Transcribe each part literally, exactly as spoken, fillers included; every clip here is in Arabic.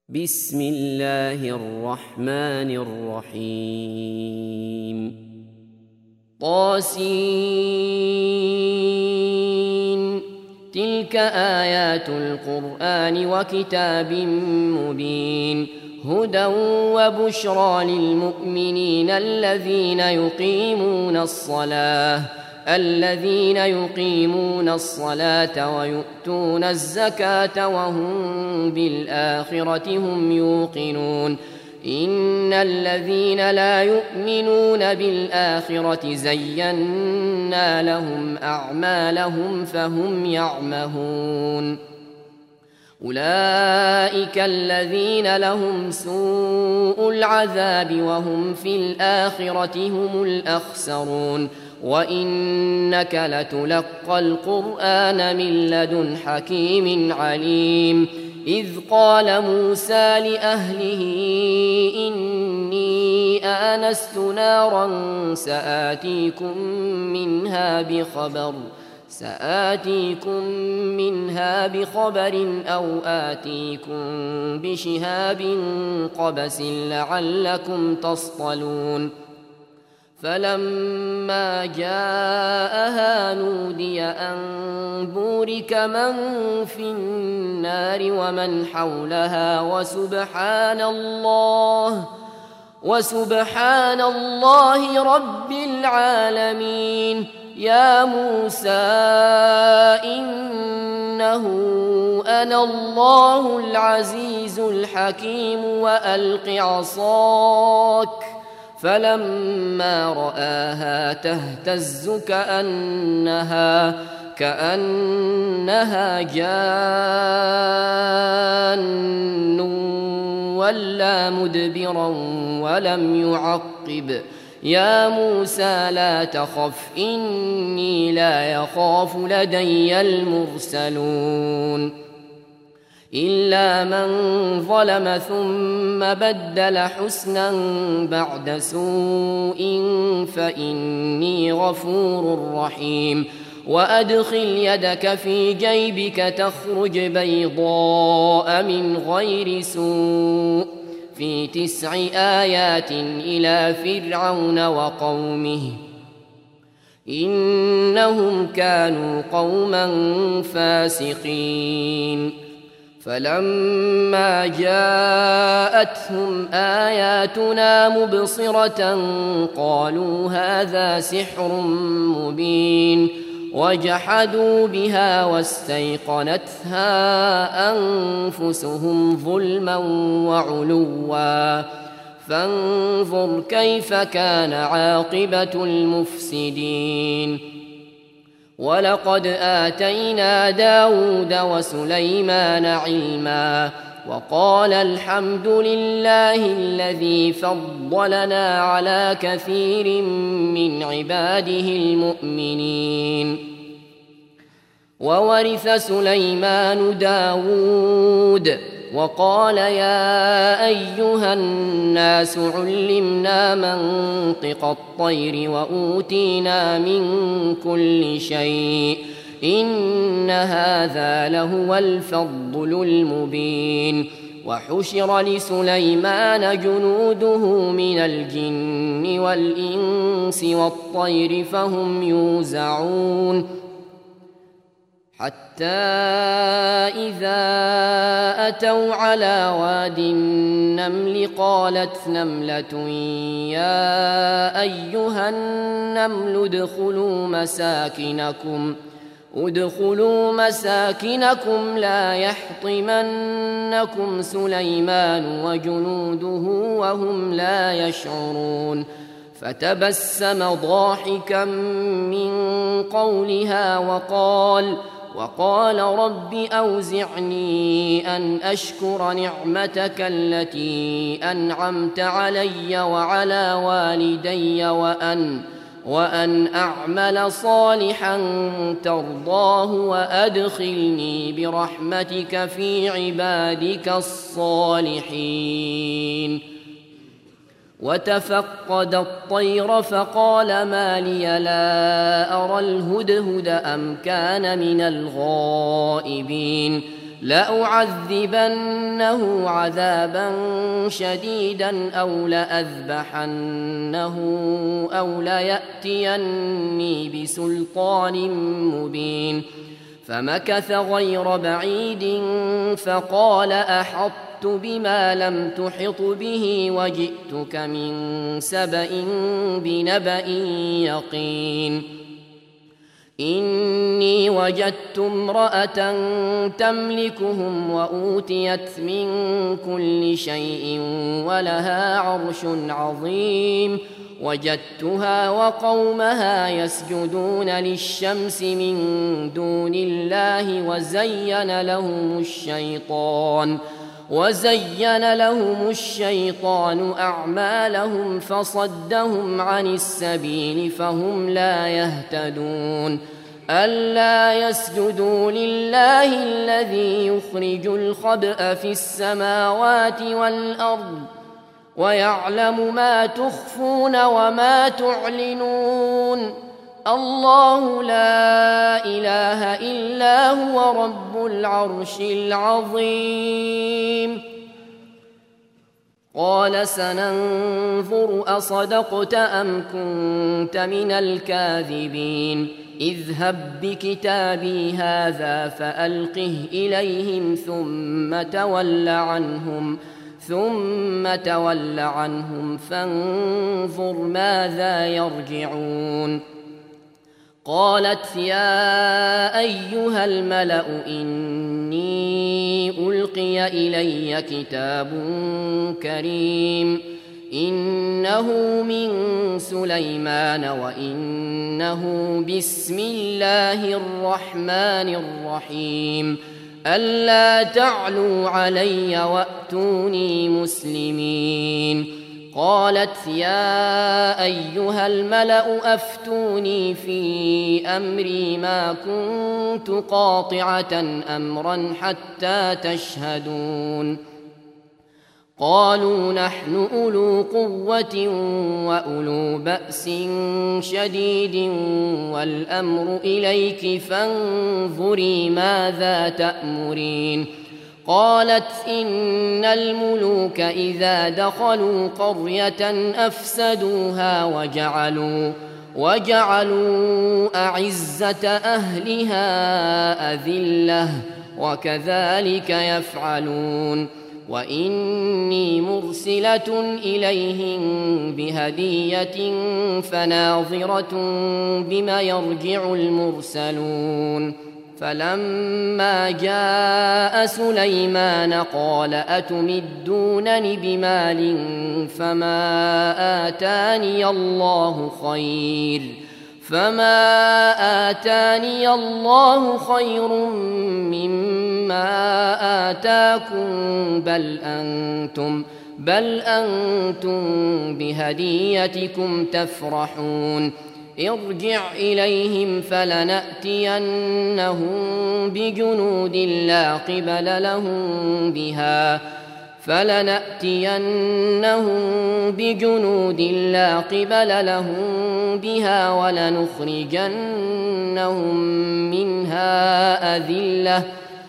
بسم الله الرحمن الرحيم طاسين تلك آيات القرآن وكتاب مبين هدى وبشرى للمؤمنين الذين يقيمون الصلاة الذين يقيمون الصلاة ويؤتون الزكاة وهم بالآخرة هم يوقنون إن الذين لا يؤمنون بالآخرة زينا لهم أعمالهم فهم يعمهون أولئك الذين لهم سوء العذاب وهم في الآخرة هم الأخسرون وإنك لتلقى القرآن من لدن حكيم عليم إذ قال موسى لأهله إني آنست نارا سآتيكم منها بخبر سآتيكم منها بخبر أو آتيكم بشهاب قبس لعلكم تصطلون فلما جاءها نودي أن بورك من في النار ومن حولها وسبحان الله وسبحان الله رب العالمين يا موسى إنه أنا الله العزيز الحكيم وألق عصاك فلما رآها تهتز كأنها كأنها جان ولا مدبرا ولم يعقب يا موسى لا تخف إني لا يخاف لدي المرسلون إلا من ظلم ثم بدل حسنا بعد سوء فإني غفور رحيم وأدخل يدك في جيبك تخرج بيضاء من غير سوء في تسع آيات إلى فرعون وقومه إنهم كانوا قوما فاسقين فلما جاءتهم آياتنا مبصرة قالوا هذا سحر مبين وجحدوا بها واستيقنتها أنفسهم ظلما وعلوا فانظر كيف كان عاقبة المفسدين ولقد آتينا داود وسليمان علما وقال الحمد لله الذي فضلنا على كثير من عباده المؤمنين وورث سليمان داود وقال يا أيها الناس علمنا منطق الطير وأوتينا من كل شيء إن هذا لهو الفضل المبين وحشر لسليمان جنوده من الجن والإنس والطير فهم يوزعون حتى إذا أتوا على واد النمل قالت نملة يا أيها النمل ادخلوا مساكنكم ادخلوا مساكنكم لا يحطمنكم سليمان وجنوده وهم لا يشعرون فتبسم ضاحكا من قولها وقال وقال رب أوزعني أن أشكر نعمتك التي أنعمت علي وعلى والدي وأن وأن أعمل صالحا ترضاه وأدخلني برحمتك في عبادك الصالحين وتفقد الطير فقال ما لي لا أرى الهدهد أم كان من الغائبين لأعذبنه عذابا شديدا أو لأذبحنه أو ليأتيني بسلطان مبين. فمكث غير بعيد فقال أحطت بما لم تحط به وجئتك من سبأ بنبأ يقين. إني وجدت امرأة تملكهم وأوتيت من كل شيء ولها عرش عظيم. وجدتها وقومها يسجدون للشمس من دون الله وزين لهم الشيطان وزين لهم الشيطان أعمالهم فصدهم عن السبيل فهم لا يهتدون. ألا يسجدوا لله الذي يخرج الخبأ في السماوات والأرض ويعلم ما تخفون وما تعلنون. الله لا إله إلا هو رب العرش العظيم. قال سننظر أصدقت أم كنت من الكاذبين. اذهب بكتابي هذا فألقه إليهم ثم تول عنهم ثم تول عنهم فانظر ماذا يرجعون. قالت يا أيها الملأ إني ألقي إلي كتاب كريم إنه من سليمان وإنه بسم الله الرحمن الرحيم ألا تعلوا علي وأتوني مسلمين. قالت يا أيها الملأ أفتوني في أمري ما كنت قاطعة أمرا حتى تشهدون. قالوا نحن أولو قوة وأولو بأس شديد والأمر إليك فانظري ماذا تأمرين. قالت إن الملوك إذا دخلوا قرية أفسدوها وجعلوا وجعلوا أعزة أهلها أذلة وكذلك يفعلون. وإني مرسلة إليهم بهدية فناظرة بما يرجع المرسلون. فلما جاء سليمان قال أتمدونني بمال فما آتاني الله خير فما آتاني الله خير مما آتاكم بل أنتم بل أنتم بهديتكم تفرحون. ارجع إليهم فلنأتينهم بجنود لا قبل لهم بها فلنأتينهم بجنود لا قبل لهم بها ولنخرجنهم منها أذلة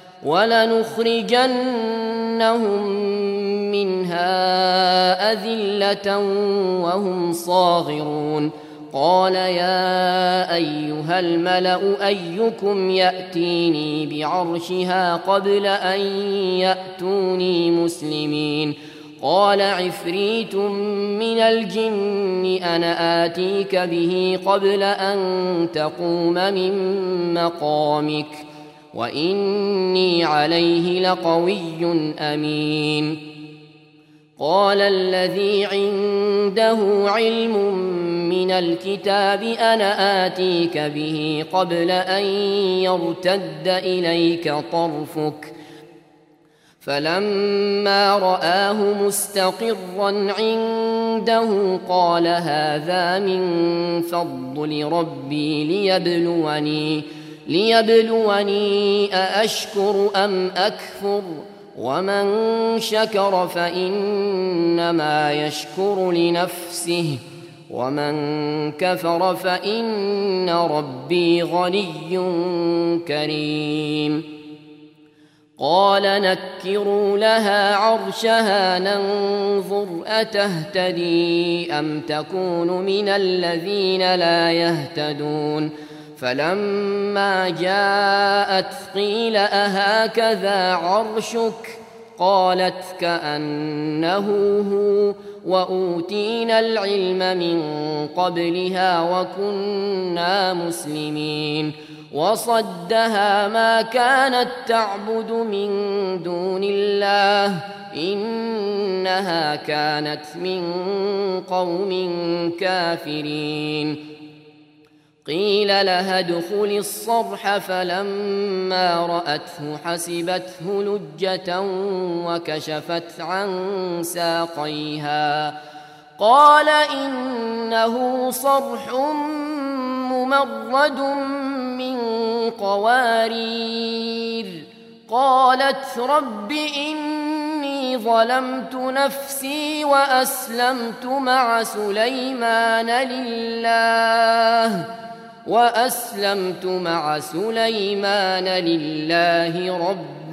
ولنخرجنهم منها أذلة وهم صاغرون. قال يا أيها الملأ أيكم يأتيني بعرشها قبل أن يأتوني مسلمين. قال عفريت من الجن أنا آتيك به قبل أن تقوم من مقامك وإني عليه لقوي أمين. قال الذي عنده علم من الكتاب أنا آتيك به قبل أن يرتد إليك طرفك فلما رآه مستقرا عنده قال هذا من فضل ربي ليبلوني ليبلوني أأشكر أم أكفر ومن شكر فإنما يشكر لنفسه ومن كفر فإن ربي غني كريم. قال نكروا لها عرشها ننظر أتهتدي أم تكون من الذين لا يهتدون فلما جاءت قيل أهكذا عرشك قالت كأنه هو وأوتينا العلم من قبلها وكنا مسلمين وصدها ما كانت تعبد من دون الله إنها كانت من قوم كافرين قيل لها ادخل الصرح فلما رأته حسبته لجة وكشفت عن ساقيها قال إنه صرح ممرد من قوارير قالت رب إني ظلمت نفسي وأسلمت مع سليمان لله وأسلمت مع سليمان لله رب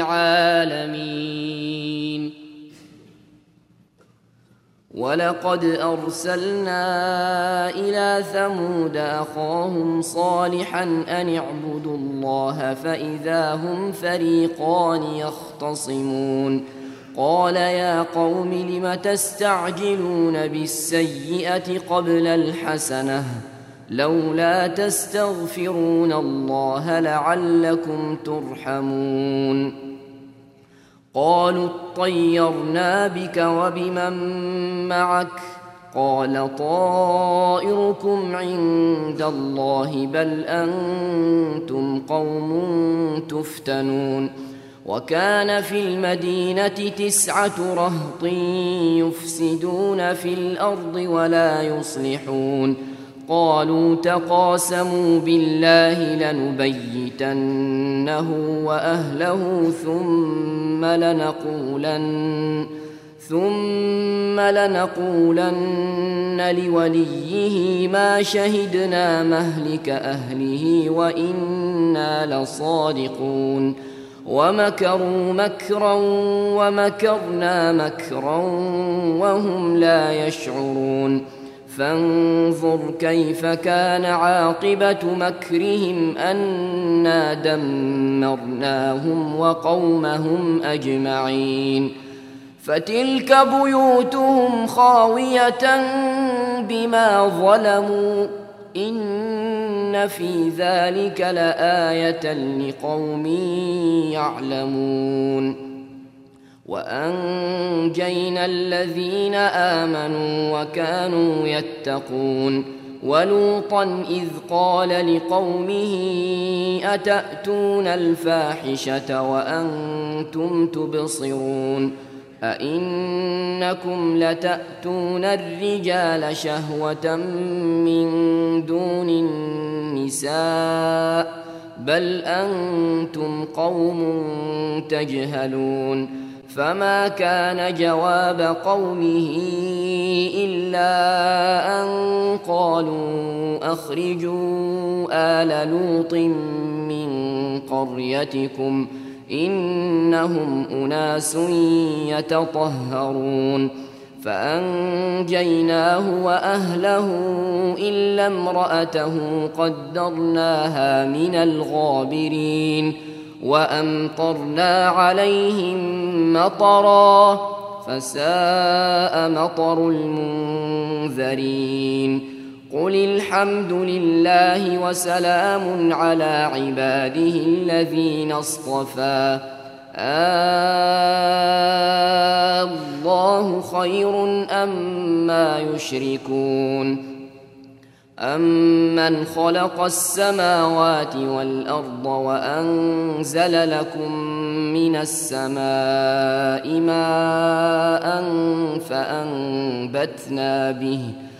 العالمين ولقد أرسلنا إلى ثمود أخاهم صالحا أن اعبدوا الله فإذا هم فريقان يختصمون قال يا قوم لم تستعجلون بالسيئة قبل الحسنة لولا تستغفرون الله لعلكم ترحمون قالوا اطيرنا بك وبمن معك قال طائركم عند الله بل أنتم قوم تفتنون وكان في المدينة تسعة رهط يفسدون في الأرض ولا يصلحون قالوا تقاسموا بالله لنبيتنه وأهله ثم لنقولن ثم لنقولن لوليه ما شهدنا مهلك أهله وإنا لصادقون ومكروا مكرا ومكرنا مكرا وهم لا يشعرون فانظر كيف كان عاقبة مكرهم أنا دمرناهم وقومهم أجمعين فتلك بيوتهم خاوية بما ظلموا إن في ذلك لآية لقوم يعلمون وأنجينا الذين آمنوا وكانوا يتقون ولوطا إذ قال لقومه أتأتون الفاحشة وأنتم تبصرون أئنكم لتأتون الرجال شهوة من دون النساء بل أنتم قوم تجهلون فما كان جواب قومه إلا أن قالوا أخرجوا آل لوط من قريتكم إنهم أناس يتطهرون فأنجيناه وأهله إلا امرأته قدرناها من الغابرين وأمطرنا عليهم مطرا فساء مطر المنذرين قل الحمد لله وسلام على عباده الذين اصطفى الله خير أما يشركون أمن خلق السماوات والأرض وأنزل لكم من السماء ماء فأنبتنا به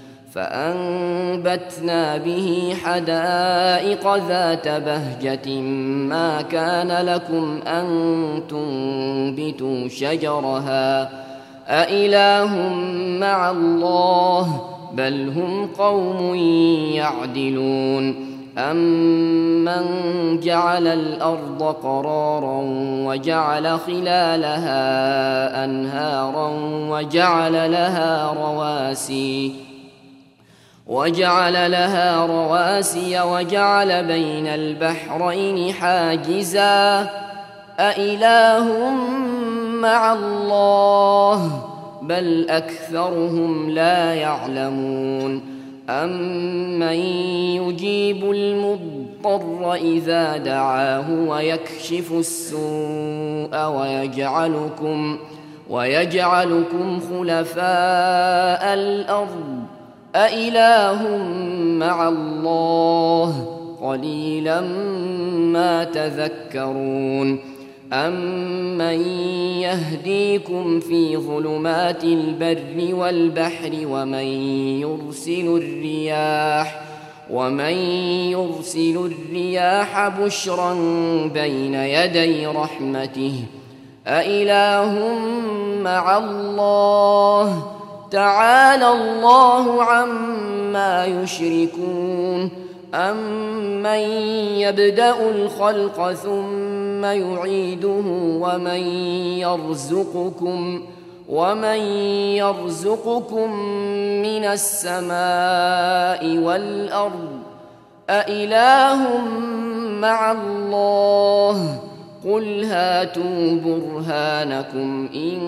فأنبتنا به حدائق ذات بهجة ما كان لكم أن تنبتوا شجرها أإله مع الله بل هم قوم يعدلون أَمَّنْ جَعَلَ الْأَرْضَ قَرَارًا وَجَعَلَ خِلَالَهَا أَنْهَارًا وَجَعَلَ لَهَا رَوَاسِيَ وَجَعَلَ لَهَا رَوَاسِيَ وَجَعَلَ بَيْنَ الْبَحْرَيْنِ حَاجِزًا أَإِلَٰهٌ مَّعَ اللَّهِ بَلْ أَكْثَرُهُمْ لَا يَعْلَمُونَ أَمَّن يُجِيبُ الْمُضْطَرَّ إِذَا دَعَاهُ وَيَكْشِفُ السُّوءَ وَيَجْعَلُكُمْ وَيَجْعَلُكُمْ خُلَفَاءَ الْأَرْضِ أَإِلَٰهٌ مَّعَ اللَّهِ قَلِيلًا مَّا تَذَكَّرُونَ أَمَّن يَهْدِيكُمْ فِي ظُلُمَاتِ الْبَرِّ وَالْبَحْرِ وَمَن يُرْسِلُ الرِّيَاحَ وَمَن يُرْسِلُ الرِّيَاحَ بُشْرًا بَيْنَ يَدَيْ رَحْمَتِهِ أَإِلَٰهٌ مَّعَ اللَّهِ تَعَالَى اللَّهُ عَمَّا يُشْرِكُونَ أَمَّن يَبْدَأُ الْخَلْقَ ثُمَّ يُعِيدُهُ وَمَن يَرْزُقُكُم وَمَن يَرْزُقُكُم مِّنَ السَّمَاءِ وَالْأَرْضِ أَإِلَٰهٌ مَّعَ اللَّهِ قُلْ هَاتُوا بُرْهَانَكُمْ إِن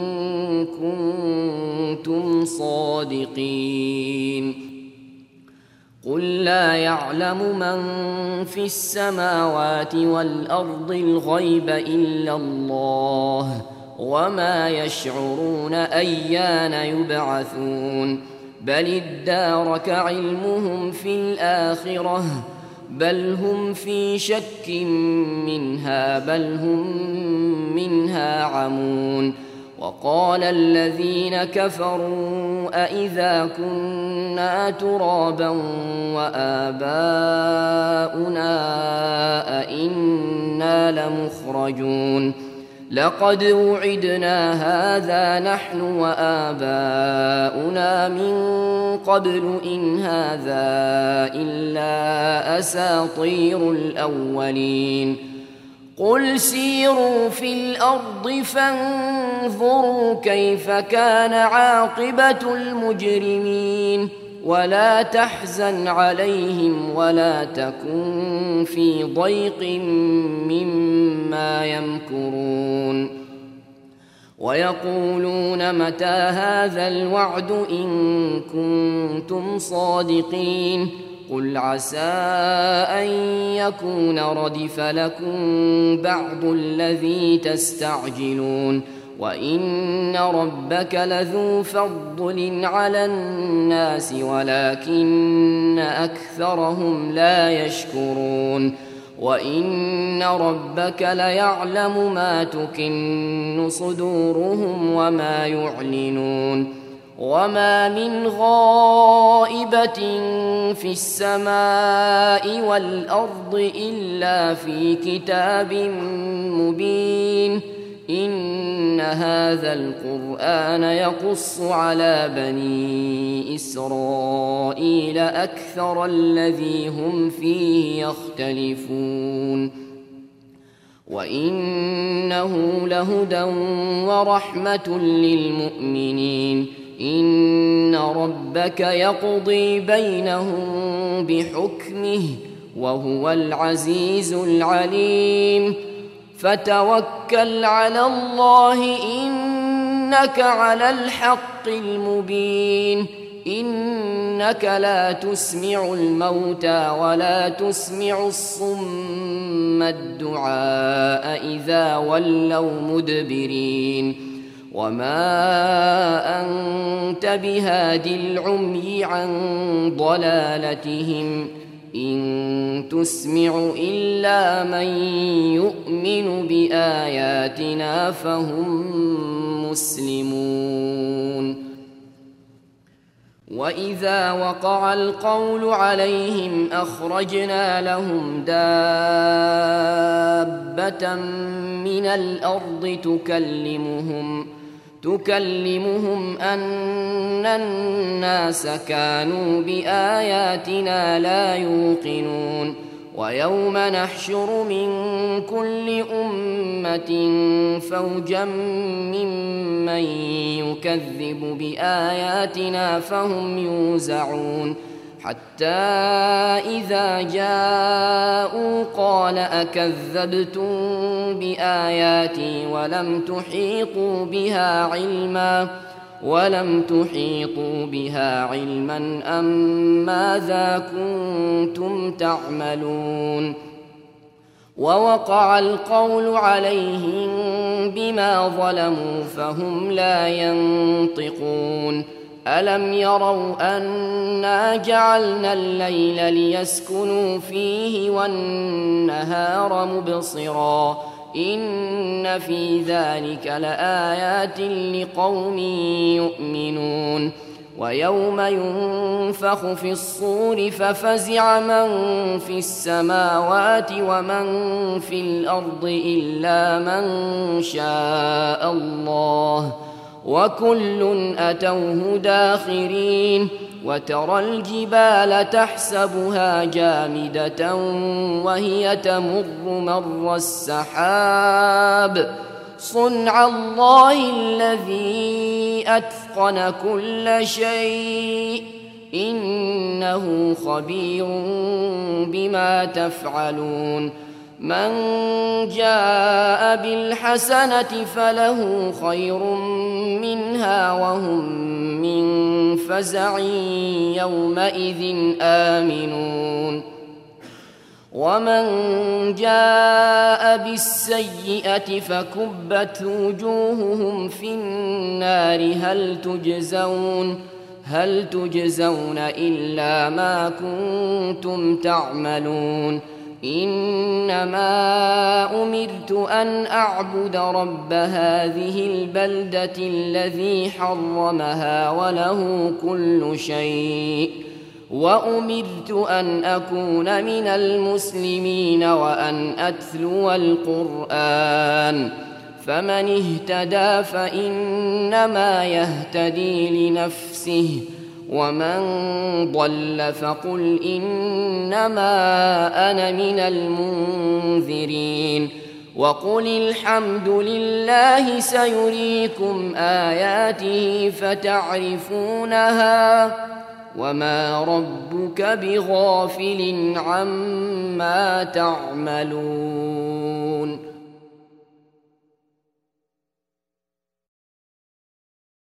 كُنتُمْ صَادِقِينَ قُل لَّا يَعْلَمُ مَن فِي السَّمَاوَاتِ وَالْأَرْضِ الْغَيْبَ إِلَّا اللَّهُ وَمَا يَشْعُرُونَ أَيَّانَ يُبْعَثُونَ بَلِ ادَّارَكَ عِلْمُهُمْ فِي الْآخِرَةِ بَلْ هُمْ فِي شَكٍّ مِّنْهَا بَلْ هُم مِّنْهَا عَمُونَ وَقَالَ الَّذِينَ كَفَرُوا أَإِذَا كُنَّا تُرَابًا وَآبَاؤُنَا أَإِنَّا لَمُخْرَجُونَ لَقَدْ وُعِدْنَا هَٰذَا نَحْنُ وَآبَاؤُنَا مِن قَبْلُ إِنْ هَٰذَا إِلَّا أَسَاطِيرُ الْأَوَّلِينَ قُلْ سِيرُوا فِي الْأَرْضِ فَانظُرُوا كَيْفَ كَانَ عَاقِبَةُ الْمُجْرِمِينَ وَلَا تَحْزَنْ عَلَيْهِمْ وَلَا تَكُن فِي ضَيْقٍ مِّمَّا يَمْكُرُونَ وَيَقُولُونَ مَتَىٰ هَٰذَا الْوَعْدُ إِن كُنتُمْ صَادِقِينَ قُلْ عَسَىٰ أَن يَكُونَ رَدِفَ لَكُم بَعْضُ الَّذِي تَسْتَعْجِلُونَ وَإِنَّ رَبَّكَ لَذُو فَضْلٍ عَلَى النَّاسِ وَلَٰكِنَّ أَكْثَرَهُمْ لَا يَشْكُرُونَ وَإِنَّ رَبَّكَ لَيَعْلَمُ مَا تُكِنُّ صُدُورُهُمْ وَمَا يُعْلِنُونَ وَمَا مِنْ غَائِبَةٍ فِي السَّمَاءِ وَالْأَرْضِ إِلَّا فِي كِتَابٍ مُّبِينٍ إِنَّ هَٰذَا الْقُرْآنَ يَقُصُّ عَلَىٰ بَنِي إِسْرَائِيلَ أَكْثَرَ الَّذِي هُمْ فِيهِ يَخْتَلِفُونَ وَإِنَّهُ لَهُدًى وَرَحْمَةٌ لِّلْمُؤْمِنِينَ إِنَّ رَبَّكَ يَقْضِي بَيْنَهُم بِحُكْمِهِ وَهُوَ الْعَزِيزُ الْعَلِيمُ فَتَوَكَّلْ عَلَى اللَّهِ إِنَّكَ عَلَى الْحَقِّ الْمُبِينِ إِنَّكَ لَا تُسْمِعُ الْمَوْتَىٰ وَلَا تُسْمِعُ الصُّمَّ الدُّعَاءَ إِذَا وَلَّوْا مُدْبِرِينَ وَمَا أَنتَ بِهَادِ الْعُمْيِ عَن ضَلَالَتِهِمْ إِن تُسْمِعُ إِلَّا مَن يُؤْمِنُ بِآيَاتِنَا فَهُم مُّسْلِمُونَ وَإِذَا وَقَعَ الْقَوْلُ عَلَيْهِمْ أَخْرَجْنَا لَهُمْ دَابَّةً مِّنَ الْأَرْضِ تُكَلِّمُهُمْ تُكَلِّمُهُمْ أَنَّ النَّاسَ كَانُوا بِآيَاتِنَا لَا يُوقِنُونَ ويوم نحشر من كل أمة فوجا ممن يكذب بآياتنا فهم يوزعون حتى إذا جاءوا قال أكذبتم بآياتي ولم تحيطوا بها علما ولم تحيطوا بها علما أم ماذا كنتم تعملون ووقع القول عليهم بما ظلموا فهم لا ينطقون ألم يروا أنا جعلنا الليل ليسكنوا فيه والنهار مبصرا إن في ذلك لآيات لقوم يؤمنون ويوم ينفخ في الصور ففزع من في السماوات ومن في الأرض إلا من شاء الله وكل أتوه داخرين وترى الجبال تحسبها جامدة وهي تمر مر السحاب صنع الله الذي أتقن كل شيء إنه خبير بما تفعلون من جاء بالحسنة فله خير منها وهم من فزع يومئذ آمنون ومن جاء بالسيئة فكبت وجوههم في النار هل تجزون هل تجزون إلا ما كنتم تعملون إنما أمرت أن أعبد رب هذه البلدة الذي حرمها وله كل شيء وأمرت أن أكون من المسلمين وأن أتلو القرآن فمن اهتدى فإنما يهتدي لنفسه ومن ضل فقل إنما أنا من المنذرين وقل الحمد لله سيريكم آياته فتعرفونها وما ربك بغافل عما تعملون.